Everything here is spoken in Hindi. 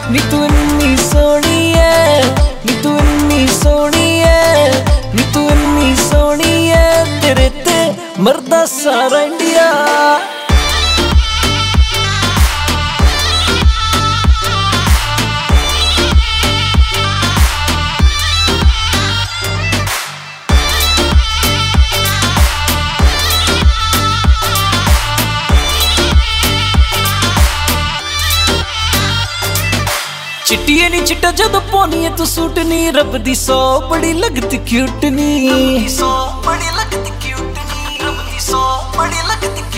नी तू इन्नी सोहनी है, नी तू इन्नी सोहनी है, नी तू इन्नी सोहनी है, तेरे ते मरदा सारा इंडिया। चिट्टिए नी चिट्टा जदों पानी है तू सूट नी, रब दी सौ बड़ी लगती क्यूट नी, बड़ी लगती क्यूट नी, रब दी सौ बड़ी लगती